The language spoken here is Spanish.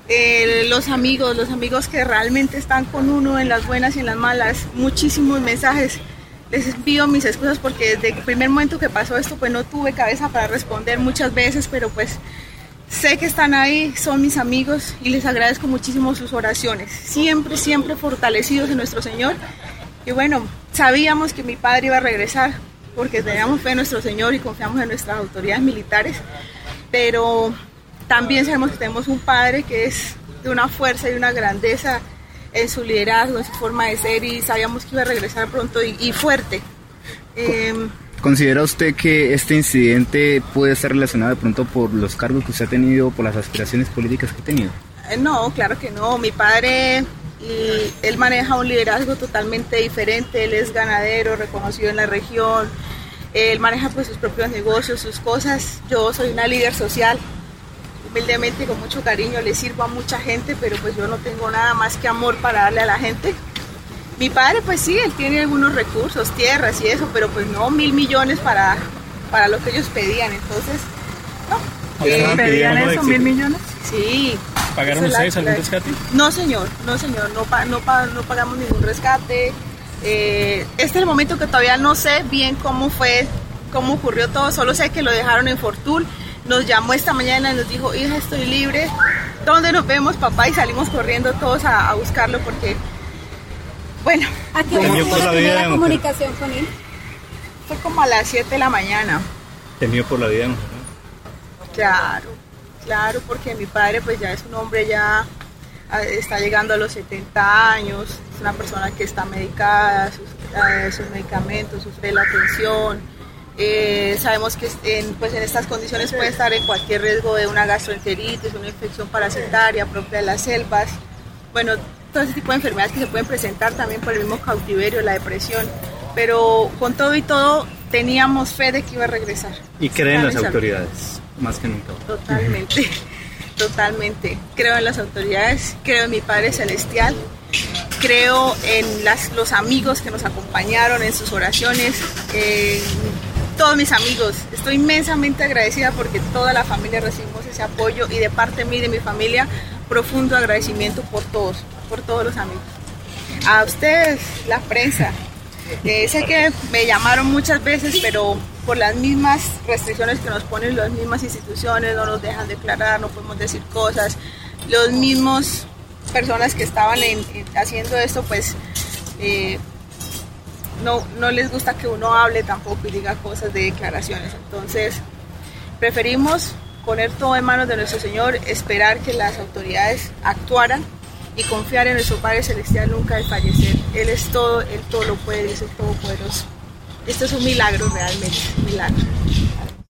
Los amigos que realmente están con uno en las buenas y en las malas, muchísimos mensajes. Les envío mis excusas porque desde el primer momento que pasó esto, pues no tuve cabeza para responder muchas veces, pero pues sé que están ahí, son mis amigos y les agradezco muchísimo sus oraciones, siempre, siempre fortalecidos en nuestro Señor. Y bueno, sabíamos que mi padre iba a regresar porque teníamos fe en nuestro Señor y confiamos en nuestras autoridades militares, pero también sabemos que tenemos un padre que es de una fuerza y una grandeza en su liderazgo, en su forma de ser, y sabíamos que iba a regresar pronto y fuerte. ¿Considera usted que este incidente puede estar relacionado de pronto por los cargos que usted ha tenido, por las aspiraciones políticas que ha tenido? No, claro que no. Mi padre, él maneja un liderazgo totalmente diferente. Él es ganadero, reconocido en la región. Él maneja pues sus propios negocios, sus cosas. Yo soy una líder social. Humildemente, con mucho cariño, le sirvo a mucha gente, pero pues yo no tengo nada más que amor para darle a la gente. Mi padre, pues sí, él tiene algunos recursos, tierras y eso, pero pues no 1.000 millones para lo que ellos pedían, entonces, no. ¿Pedían eso, 1.000 millones? Sí. ¿Pagaron ustedes algún rescate? No, señor, no pagamos ningún rescate. Este es el momento que todavía no sé bien cómo ocurrió todo, solo sé que lo dejaron en Fortul. Nos llamó esta mañana y nos dijo, hija, estoy libre, ¿dónde nos vemos, papá? Y salimos corriendo todos a buscarlo porque, bueno. ¿A qué hora tuvo la comunicación con él? Fue como a las 7 de la mañana. ¿Temió por la vida, no? Claro, porque mi padre pues ya es un hombre, ya está llegando a los 70 años, es una persona que está medicada, sus medicamentos, sufre la atención. Sabemos que en estas condiciones puede estar en cualquier riesgo de una gastroenteritis, una infección parasitaria propia de las selvas, bueno, todo ese tipo de enfermedades que se pueden presentar también por el mismo cautiverio, la depresión, pero con todo y todo teníamos fe de que iba a regresar. ¿Y creen en las autoridades, más que nunca? Totalmente, creo en las autoridades, creo en mi Padre Celestial, creo en los amigos que nos acompañaron en sus oraciones, todos mis amigos. Estoy inmensamente agradecida porque toda la familia recibimos ese apoyo y de parte mía y de mi familia, profundo agradecimiento por todos los amigos. A ustedes, la prensa. Sé que me llamaron muchas veces, pero por las mismas restricciones que nos ponen las mismas instituciones, no nos dejan declarar, no podemos decir cosas. Los mismos personas que estaban haciendo esto, pues no les gusta que uno hable tampoco y diga cosas de declaraciones. Entonces, preferimos poner todo en manos de nuestro Señor, esperar que las autoridades actuaran y confiar en nuestro Padre Celestial, nunca desfallecer. Él es todo, Él todo lo puede, es el Todopoderoso. Esto es un milagro realmente, un milagro.